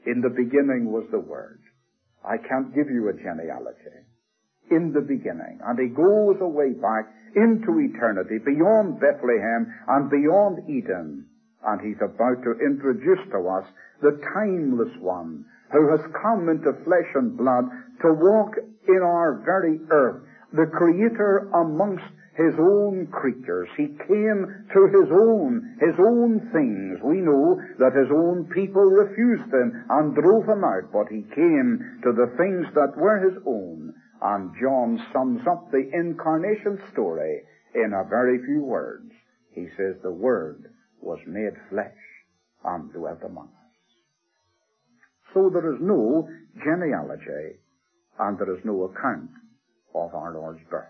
In the beginning was the Word. I can't give you a genealogy. In the beginning. And he goes away back into eternity, beyond Bethlehem and beyond Eden. And he's about to introduce to us the timeless one who has come into flesh and blood to walk in our very earth, the Creator amongst his own creatures. He came to his own things. We know that his own people refused him and drove him out, but he came to the things that were his own. And John sums up the incarnation story in a very few words. He says, the Word was made flesh and dwelt among us. So there is no genealogy and there is no account of our Lord's birth.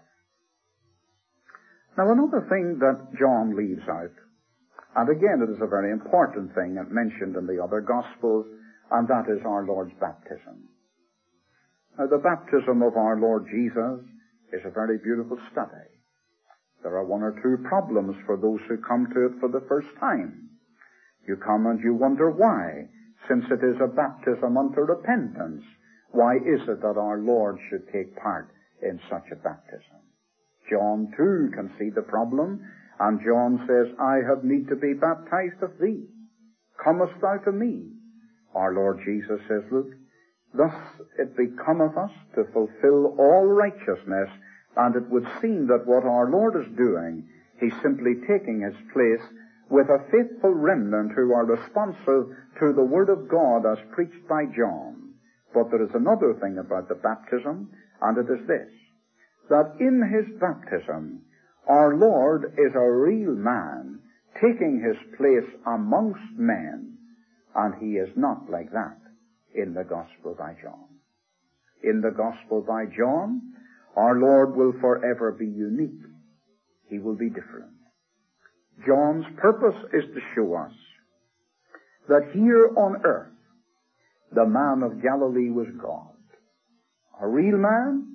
Now another thing that John leaves out, and again it is a very important thing mentioned in the other Gospels, and that is our Lord's baptism. Now the baptism of our Lord Jesus is a very beautiful study. There are one or two problems for those who come to it for the first time. You come and you wonder why, since it is a baptism unto repentance. Why is it that our Lord should take part in such a baptism? John too can see the problem, and John says, I have need to be baptized of thee. Comest thou to me? Our Lord Jesus says, look, thus it becometh us to fulfill all righteousness, and it would seem that what our Lord is doing, he's simply taking his place with a faithful remnant who are responsive to the Word of God as preached by John. But there is another thing about the baptism, and it is this, that in his baptism, our Lord is a real man, taking his place amongst men, and he is not like that in the Gospel by John. In the Gospel by John, our Lord will forever be unique. He will be different. John's purpose is to show us that here on earth, the man of Galilee was God. A real man,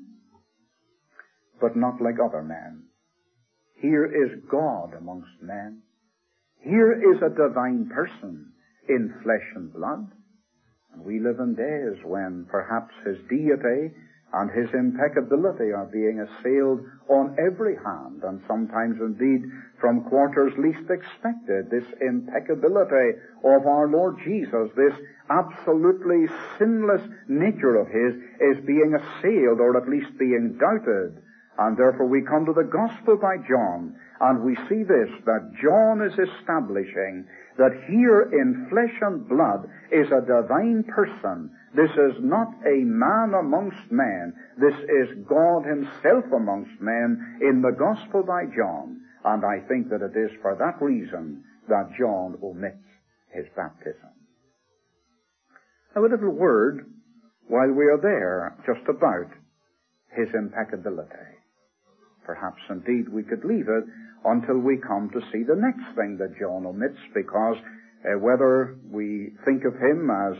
but not like other men. Here is God amongst men. Here is a divine person in flesh and blood. And we live in days when perhaps his deity and his impeccability are being assailed on every hand, and sometimes indeed from quarters least expected. This impeccability of our Lord Jesus, this absolutely sinless nature of his, is being assailed, or at least being doubted. And therefore we come to the Gospel by John, and we see this, that John is establishing that here in flesh and blood is a divine person. This is not a man amongst men. This is God himself amongst men in the Gospel by John. And I think that it is for that reason that John omits his baptism. Now a little word, while we are there, just about his impeccability. Perhaps indeed we could leave it until we come to see the next thing that John omits, because whether we think of him as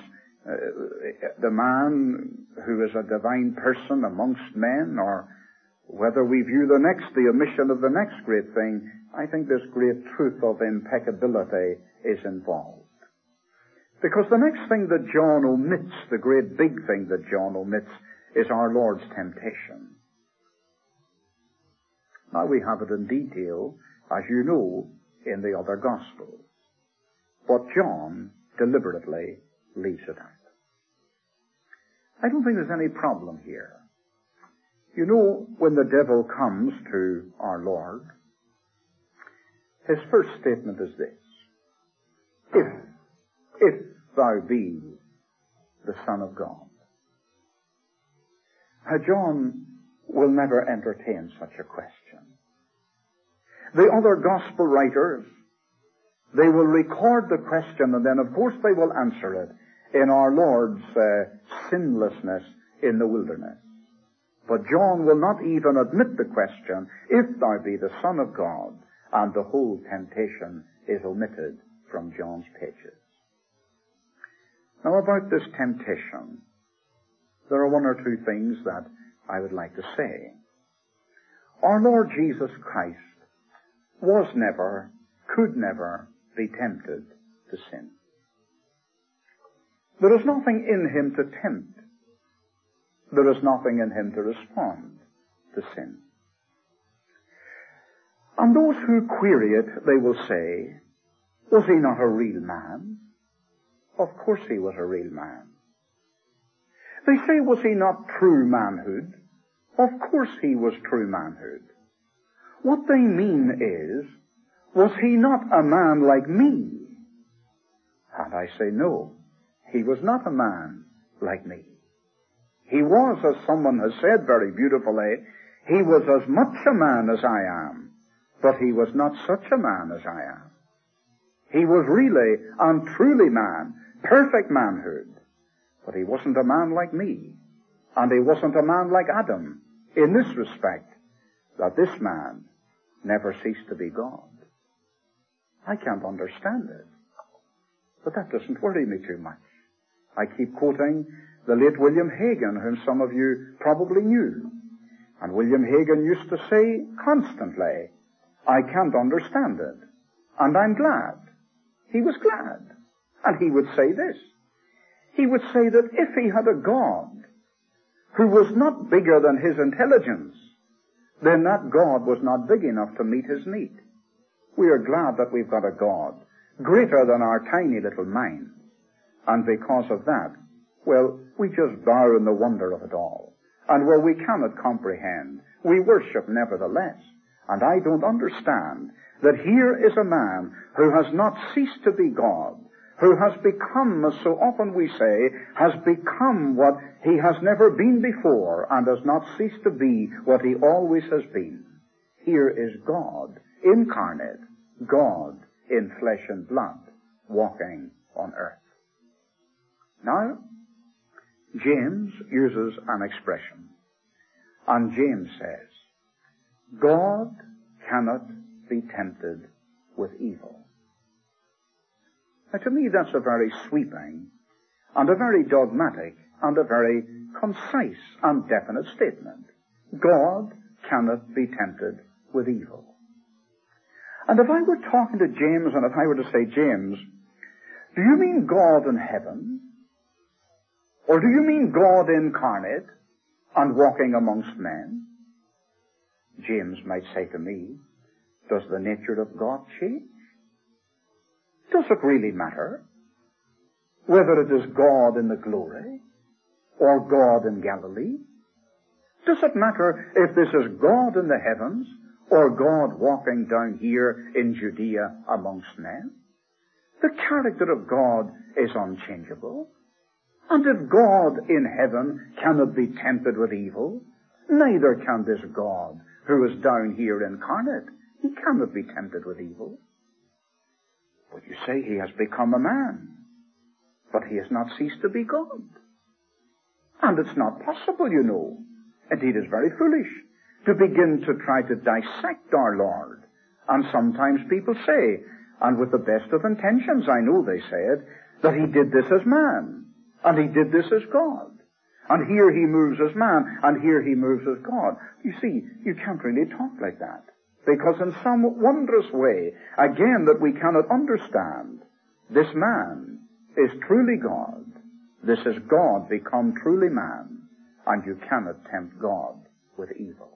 the man who is a divine person amongst men, or whether we view the omission of the next great thing, I think this great truth of impeccability is involved. Because the next thing that John omits, the great big thing that John omits, is our Lord's temptation. Now we have it in detail, as you know, in the other Gospels. But John deliberately leaves it out. I don't think there's any problem here. You know, when the devil comes to our Lord, his first statement is this: If thou be the Son of God. John will never entertain such a question. The other gospel writers, they will record the question, and then of course they will answer it in our Lord's sinlessness in the wilderness. But John will not even admit the question, if thou be the Son of God, and the whole temptation is omitted from John's pages. Now about this temptation, there are one or two things that I would like to say. Our Lord Jesus Christ was never, could never be tempted to sin. There is nothing in him to tempt. There is nothing in him to respond to sin. And those who query it, they will say, was he not a real man? Of course he was a real man. They say, was he not true manhood? Of course he was true manhood. What they mean is, was he not a man like me? And I say, no, he was not a man like me. He was, as someone has said very beautifully, he was as much a man as I am, but he was not such a man as I am. He was really and truly man, perfect manhood, but he wasn't a man like me, and he wasn't a man like Adam, in this respect, that this man never ceased to be God. I can't understand it, but that doesn't worry me too much. I keep quoting the late William Hagen, whom some of you probably knew. And William Hagen used to say constantly, I can't understand it, and I'm glad. He was glad. And he would say this. He would say that if he had a God who was not bigger than his intelligence, then that God was not big enough to meet his need. We are glad that we've got a God greater than our tiny little minds. And because of that, well, we just bow in the wonder of it all. And where we cannot comprehend, we worship nevertheless. And I don't understand that here is a man who has not ceased to be God, who has become, as so often we say, has become what he has never been before, and has not ceased to be what he always has been. Here is God incarnate, God in flesh and blood, walking on earth. Now, James uses an expression, and James says, God cannot be tempted with evil. Now, to me, that's a very sweeping and a very dogmatic and a very concise and definite statement. God cannot be tempted with evil. And if I were talking to James, and if I were to say, James, do you mean God in heaven? Or do you mean God incarnate and walking amongst men? James might say to me, does the nature of God change? Does it really matter whether it is God in the glory or God in Galilee? Does it matter if this is God in the heavens or God walking down here in Judea amongst men? The character of God is unchangeable. And if God in heaven cannot be tempted with evil, neither can this God who is down here incarnate. He cannot be tempted with evil. But you say he has become a man, but he has not ceased to be God. And it's not possible, you know. Indeed, it's very foolish to begin to try to dissect our Lord. And sometimes people say, and with the best of intentions, I know they say it, that he did this as man, and he did this as God. And here he moves as man, and here he moves as God. You see, you can't really talk like that. Because in some wondrous way, again, that we cannot understand, this man is truly God. This is God become truly man, and you cannot tempt God with evil.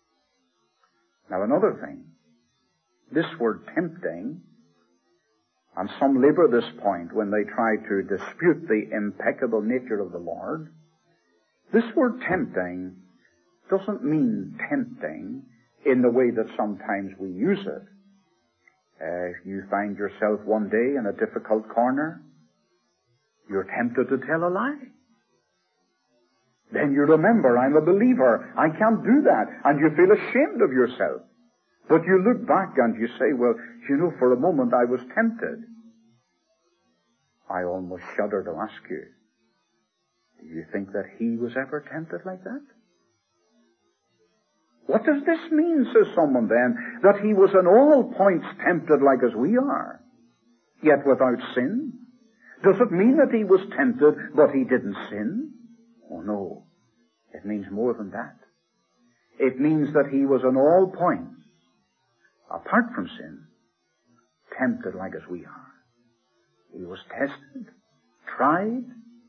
Now another thing, this word tempting, and some labor this point when they try to dispute the impeccable nature of the Lord. This word tempting doesn't mean tempting in the way that sometimes we use it. You find yourself one day in a difficult corner, you're tempted to tell a lie. Then you remember, I'm a believer, I can't do that, and you feel ashamed of yourself. But you look back and you say, well, you know, for a moment I was tempted. I almost shudder to ask you, do you think that he was ever tempted like that? What does this mean, says someone then, that he was in all points tempted like as we are, yet without sin? Does it mean that he was tempted, but he didn't sin? Oh no, it means more than that. It means that he was in all points, apart from sin, tempted like as we are. He was tested, tried,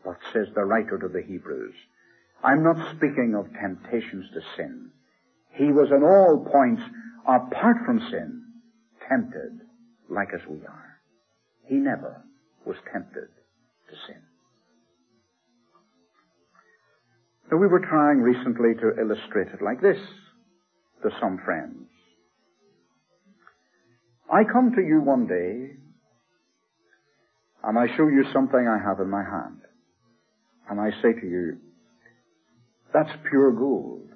But says the writer to the Hebrews, I'm not speaking of temptations to sin. He was in all points, apart from sin, tempted like as we are. He never was tempted to sin. Now, we were trying recently to illustrate it like this to some friends. I come to you one day, and I show you something I have in my hand. And I say to you, that's pure gold.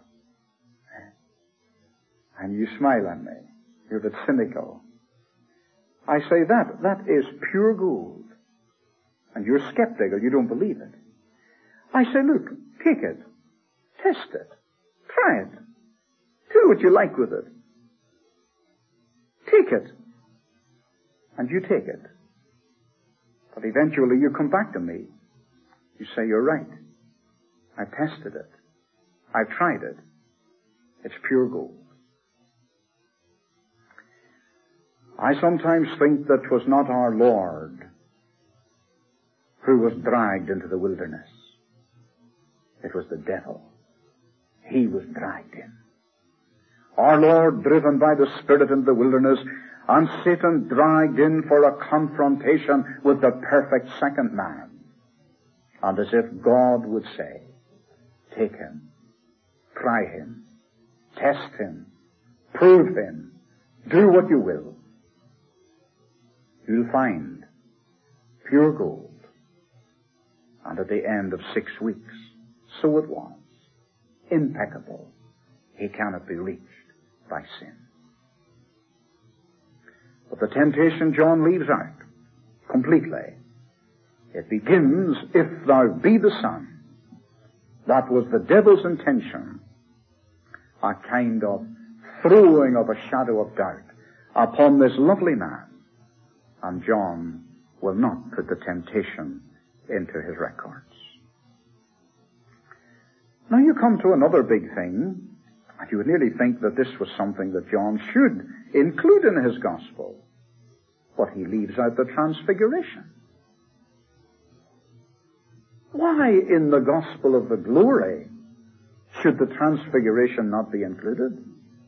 And you smile at me. You're a bit cynical. I say that is pure gold. And you're skeptical. You don't believe it. I say, look, take it. Test it. Try it. Do what you like with it. Take it. And you take it. But eventually you come back to me. You say, you're right. I tested it. I've tried it. It's pure gold. I sometimes think that 'twas not our Lord who was dragged into the wilderness. It was the devil. He was dragged in. Our Lord driven by the Spirit into the wilderness, and Satan dragged in for a confrontation with the perfect second man. And as if God would say, take him, try him, test him, prove him, do what you will. You'll find pure gold. And at the end of 6 weeks, so it was, impeccable, he cannot be reached by sin. But the temptation John leaves out completely. It begins, if thou be the Son. That was the devil's intention. A kind of throwing of a shadow of doubt upon this lovely man. And John will not put the temptation into his records. Now you come to another big thing, and you would nearly think that this was something that John should include in his gospel. But he leaves out the transfiguration. Why in the gospel of the glory should the transfiguration not be included?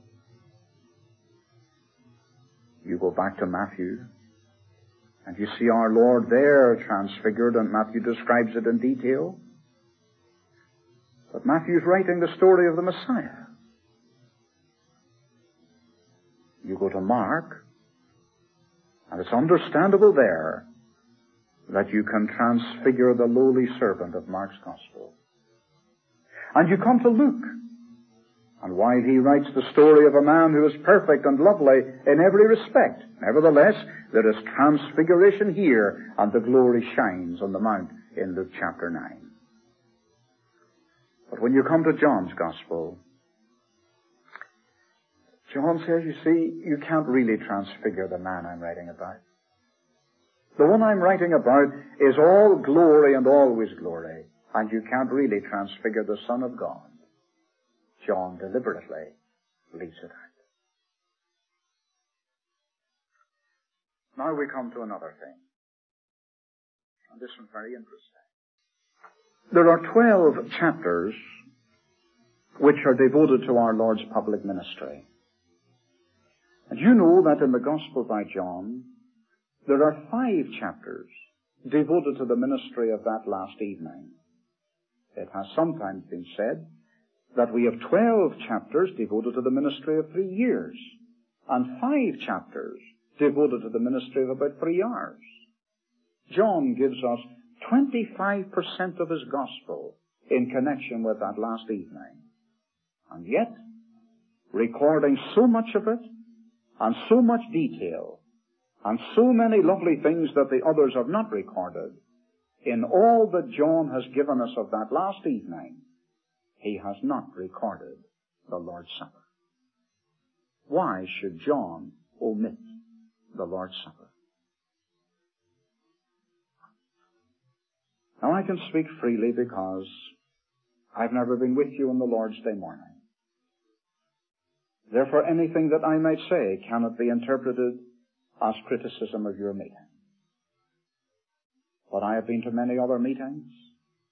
You go back to Matthew, and you see our Lord there transfigured, and Matthew describes it in detail. But Matthew's writing the story of the Messiah. You go to Mark, and it's understandable there that you can transfigure the lowly servant of Mark's gospel. And you come to Luke, and while he writes the story of a man who is perfect and lovely in every respect, nevertheless, there is transfiguration here, and the glory shines on the mount in Luke chapter 9. But when you come to John's gospel, John says, you see, you can't really transfigure the man I'm writing about. The one I'm writing about is all glory and always glory, and you can't really transfigure the Son of God. John deliberately leaves it out. Now we come to another thing, and this one's very interesting. There are 12 chapters which are devoted to our Lord's public ministry. And you know that in the Gospel by John, there are 5 chapters devoted to the ministry of that last evening. It has sometimes been said that we have 12 chapters devoted to the ministry of 3 years, and 5 chapters devoted to the ministry of about 3 hours. John gives us 25% of his gospel in connection with that last evening. And yet, recording so much of it, and so much detail, and so many lovely things that the others have not recorded, in all that John has given us of that last evening, he has not recorded the Lord's Supper. Why should John omit the Lord's Supper? Now I can speak freely because I've never been with you on the Lord's Day morning. Therefore anything that I might say cannot be interpreted as criticism of your meeting. But I have been to many other meetings,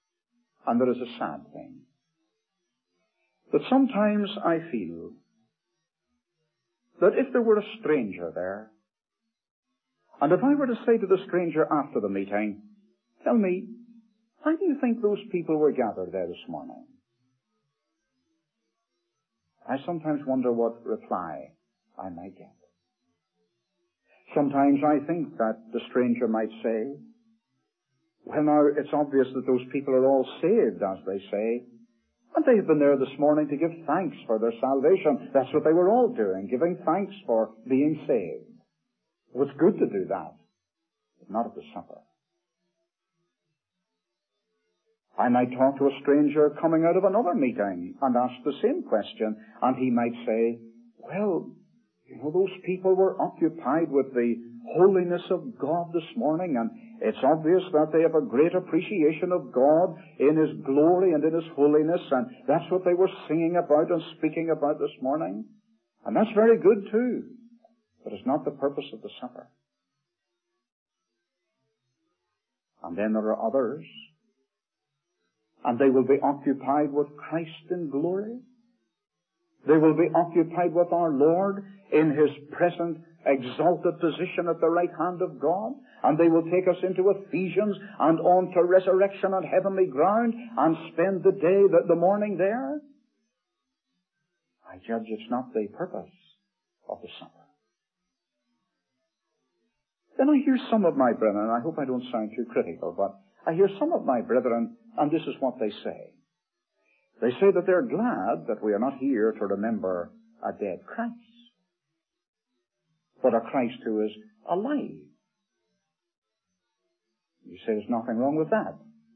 And there is a sad thing, that sometimes I feel that if there were a stranger there, and if I were to say to the stranger after the meeting, tell me, why do you think those people were gathered there this morning? I sometimes wonder what reply I might get. Sometimes I think that the stranger might say, well now, it's obvious that those people are all saved, as they say, and they've been there this morning to give thanks for their salvation. That's what they were all doing, giving thanks for being saved. It was good to do that, but not at the supper. I might talk to a stranger coming out of another meeting and ask the same question, and he might say, well, you know, those people were occupied with the holiness of God this morning, and it's obvious that they have a great appreciation of God in His glory and in His holiness, and that's what they were singing about and speaking about this morning. And that's very good too, but it's not the purpose of the supper. And then there are others, and they will be occupied with Christ in glory. They will be occupied with our Lord in His present exalted position at the right hand of God, and they will take us into Ephesians and on to resurrection on heavenly ground and spend the day, the morning there. I judge it's not the purpose of the supper. Then I hear some of my brethren, and I hope I don't sound too critical, but I hear some of my brethren, and this is what they say. They say that they're glad that we are not here to remember a dead Christ, but a Christ who is alive. You say there's nothing wrong with that.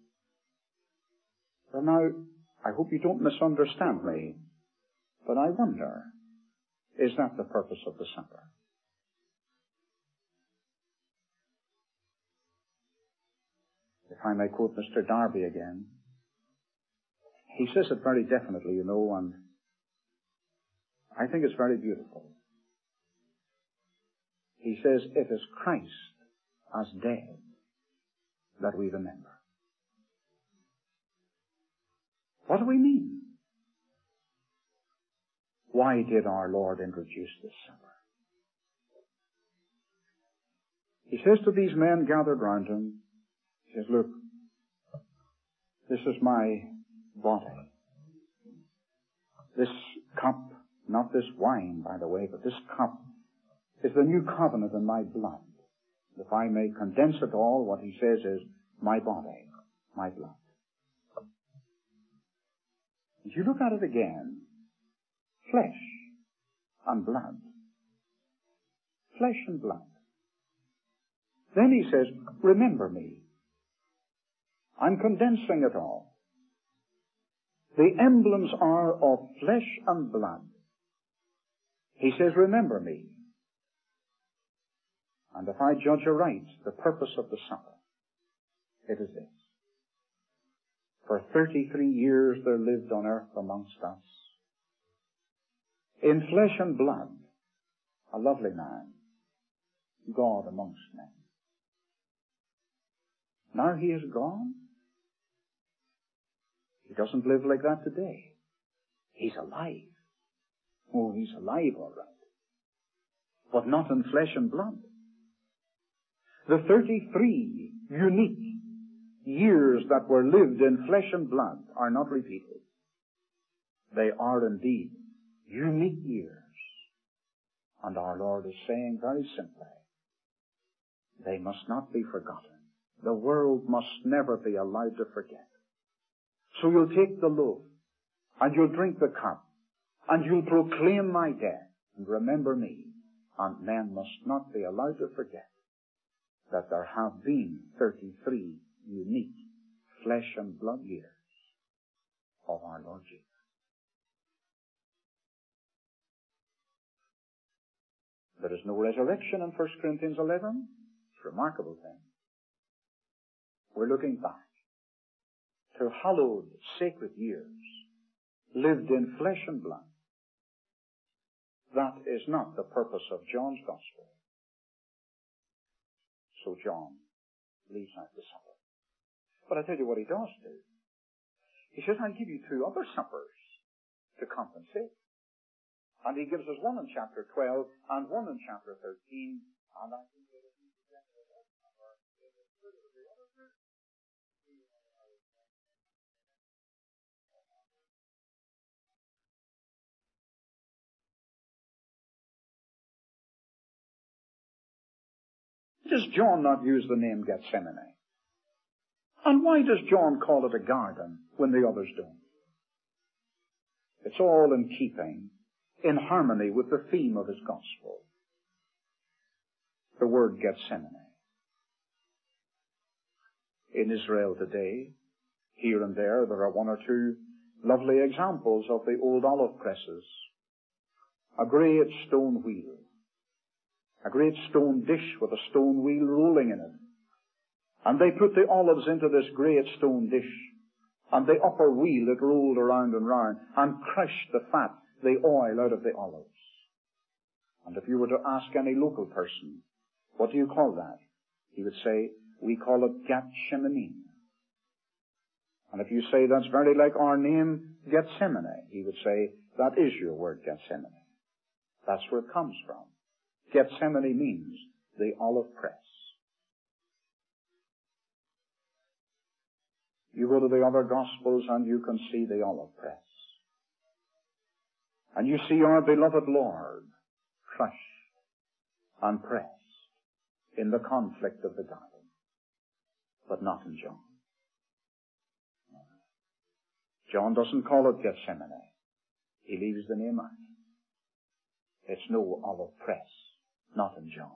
Well now, I hope you don't misunderstand me, but I wonder, is that the purpose of the supper? If I may quote Mr. Darby again, he says it very definitely, you know, and I think it's very beautiful. He says, it is Christ as dead that we remember. What do we mean? Why did our Lord introduce this supper? He says to these men gathered round him, he says, look, this is my body. This cup, not this wine, by the way, but this cup is the new covenant in my blood. If I may condense it all, what he says is, my body, my blood. If you look at it again, flesh and blood. Flesh and blood. Then he says, remember me. I'm condensing it all. The emblems are of flesh and blood. He says, remember me. And if I judge aright the purpose of the supper, it is this. For 33 years there lived on earth amongst us, in flesh and blood, a lovely man, God amongst men. Now he is gone. He doesn't live like that today. He's alive. Oh, he's alive, all right. But not in flesh and blood. The 33 unique years that were lived in flesh and blood are not repeated. They are indeed unique years. And our Lord is saying very simply, they must not be forgotten. The world must never be allowed to forget. So you'll take the loaf, and you'll drink the cup, and you'll proclaim my death, and remember me. And men must not be allowed to forget that there have been 33 unique flesh and blood years of our Lord Jesus. There is no resurrection in 1 Corinthians 11. It's a remarkable thing. We're looking back to hallowed, sacred years lived in flesh and blood. That is not the purpose of John's Gospel. So John leaves out the supper. But I tell you what he does do. He says, I'll give you 2 other suppers to compensate. And he gives us one in chapter 12 and one in chapter 13. And I think that if you present the other supper, it is good of the other two. Does John not use the name Gethsemane? And why does John call it a garden when the others don't? It's all in keeping, in harmony with the theme of his gospel. The word Gethsemane. In Israel today, here and there are 1 or 2 lovely examples of the old olive presses. A great stone wheel. A great stone dish with a stone wheel rolling in it. And they put the olives into this great stone dish. And the upper wheel, it rolled around and round and crushed the fat, the oil out of the olives. And if you were to ask any local person, what do you call that? He would say, we call it Gethsemane. And if you say that's very like our name, Gethsemane, he would say, that is your word, Gethsemane. That's where it comes from. Gethsemane means the olive press. You go to the other Gospels and you can see the olive press. And you see our beloved Lord crushed and pressed in the conflict of the garden. But not in John. John doesn't call it Gethsemane. He leaves the name out. It's no olive press. Not in John.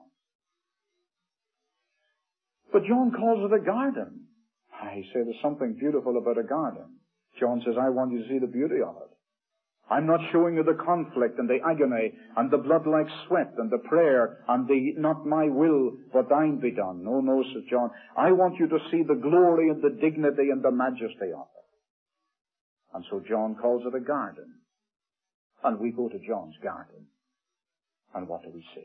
But John calls it a garden. I say there's something beautiful about a garden. John says, I want you to see the beauty of it. I'm not showing you the conflict and the agony and the blood like sweat and the prayer and the not my will but thine be done. No, no, says John. I want you to see the glory and the dignity and the majesty of it. And so John calls it a garden. And we go to John's garden. And what do we see?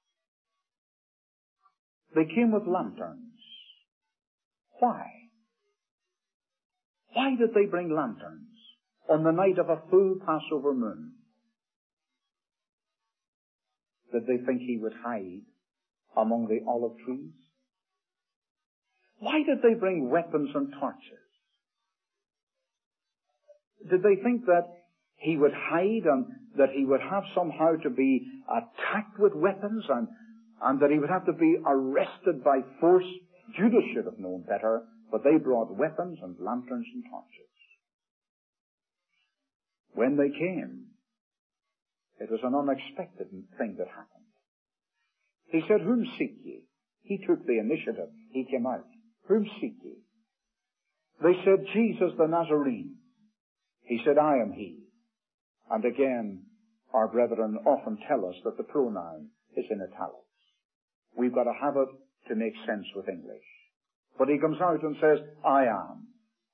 They came with lanterns. Why? Why did they bring lanterns on the night of a full Passover moon? Did they think he would hide among the olive trees? Why did they bring weapons and torches? Did they think that he would hide and that he would have somehow to be attacked with weapons and that he would have to be arrested by force? Judas should have known better, but they brought weapons and lanterns and torches. When they came, it was an unexpected thing that happened. He said, whom seek ye? He took the initiative. He came out. Whom seek ye? They said, Jesus the Nazarene. He said, I am he. And again, our brethren often tell us that the pronoun is in italics. We've got to have it to make sense with English. But he comes out and says, I am.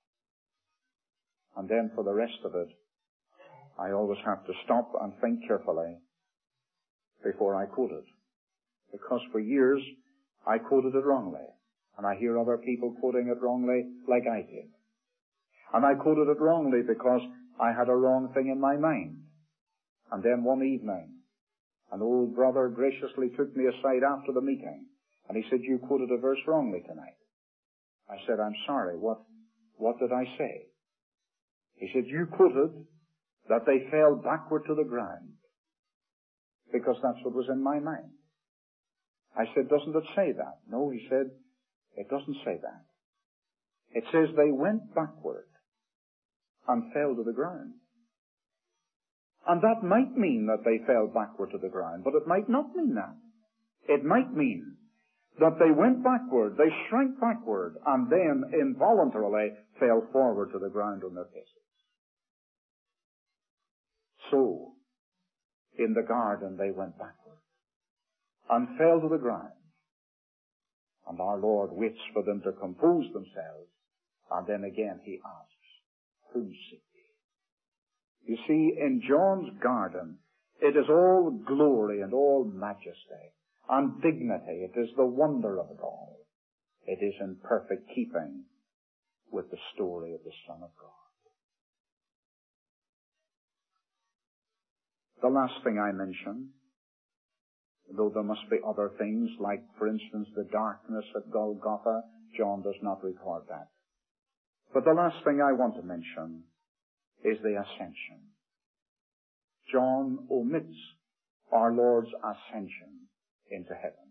And then for the rest of it, I always have to stop and think carefully before I quote it. Because for years, I quoted it wrongly. And I hear other people quoting it wrongly like I did. And I quoted it wrongly because I had a wrong thing in my mind. And then one evening, an old brother graciously took me aside after the meeting, and he said, you quoted a verse wrongly tonight. I said, I'm sorry, what did I say? He said, you quoted that they fell backward to the ground, because that's what was in my mind. I said, doesn't it say that? No, he said, it doesn't say that. It says they went backward and fell to the ground. And that might mean that they fell backward to the ground, but it might not mean that. It might mean that they went backward, they shrank backward, and then involuntarily fell forward to the ground on their faces. So, in the garden they went backward and fell to the ground. And our Lord waits for them to compose themselves, and then again he asks, whom seek ye? You see, in John's garden, it is all glory and all majesty and dignity. It is the wonder of it all. It is in perfect keeping with the story of the Son of God. The last thing I mention, though there must be other things, like, for instance, the darkness at Golgotha, John does not record that. But the last thing I want to mention is the ascension. John omits our Lord's ascension into heaven.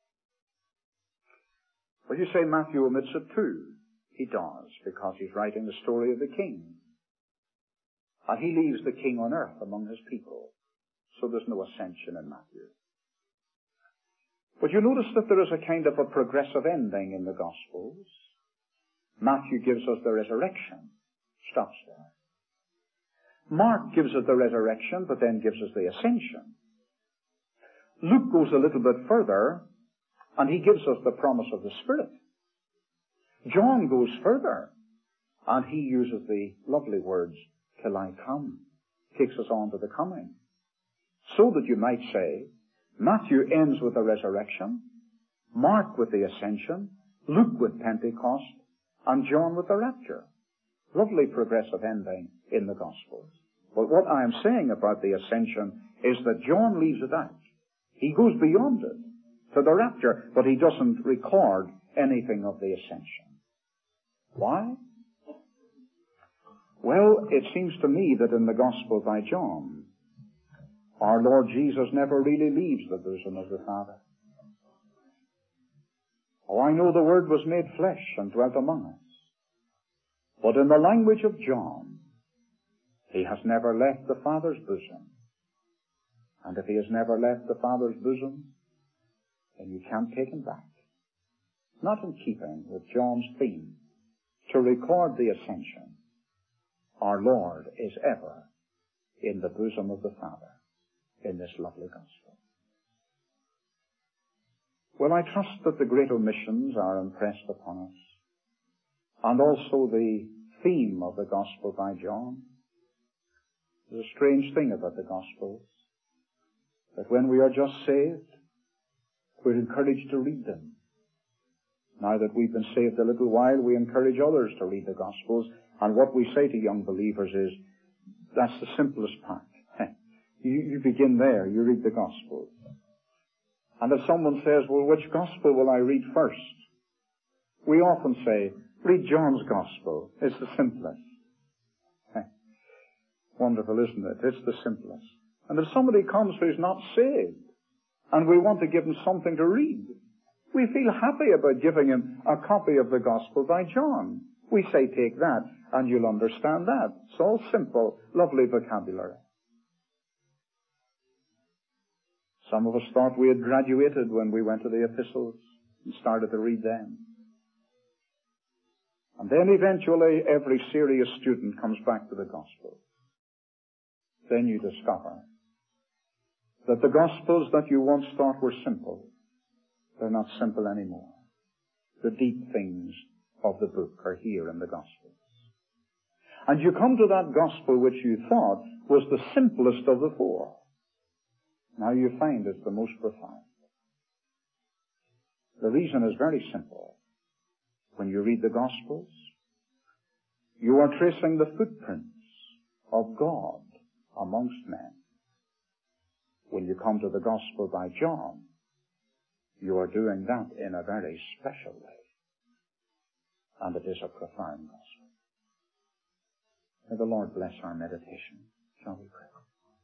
Well, you say Matthew omits it too. He does, because he's writing the story of the king. And he leaves the king on earth among his people. So there's no ascension in Matthew. But you notice that there is a kind of a progressive ending in the Gospels. Matthew gives us the resurrection. Stops there. Mark gives us the resurrection, but then gives us the ascension. Luke goes a little bit further, and he gives us the promise of the Spirit. John goes further, and he uses the lovely words, till I come. Takes us on to the coming. So that you might say, Matthew ends with the resurrection, Mark with the ascension, Luke with Pentecost, and John with the rapture. Lovely progressive ending in the Gospels. But what I am saying about the ascension is that John leaves it out. He goes beyond it to the rapture, but he doesn't record anything of the ascension. Why? Well, it seems to me that in the Gospel by John, our Lord Jesus never really leaves the bosom of the Father. Oh, I know the Word was made flesh and dwelt among us. But in the language of John, he has never left the Father's bosom. And if he has never left the Father's bosom, then you can't take him back. Not in keeping with John's theme to record the ascension. Our Lord is ever in the bosom of the Father in this lovely Gospel. Well, I trust that the great omissions are impressed upon us, and also the theme of the Gospel by John. There's a strange thing about the Gospels, that when we are just saved, we're encouraged to read them. Now that we've been saved a little while, we encourage others to read the Gospels, and what we say to young believers is, that's the simplest part. You begin there, you read the Gospels. And if someone says, well, which Gospel will I read first? We often say, read John's Gospel. It's the simplest. Wonderful, isn't it? It's the simplest. And if somebody comes who's not saved, and we want to give him something to read, we feel happy about giving him a copy of the Gospel by John. We say, take that, and you'll understand that. It's all simple, lovely vocabulary. Some of us thought we had graduated when we went to the epistles and started to read them. And then eventually every serious student comes back to the Gospel. Then you discover that the Gospels that you once thought were simple, they're not simple anymore. The deep things of the book are here in the Gospels. And you come to that Gospel which you thought was the simplest of the four. Now you find it's the most profound. The reason is very simple. When you read the Gospels, you are tracing the footprints of God amongst men. When you come to the Gospel by John, you are doing that in a very special way. And it is a profound Gospel. May the Lord bless our meditation. Shall we pray?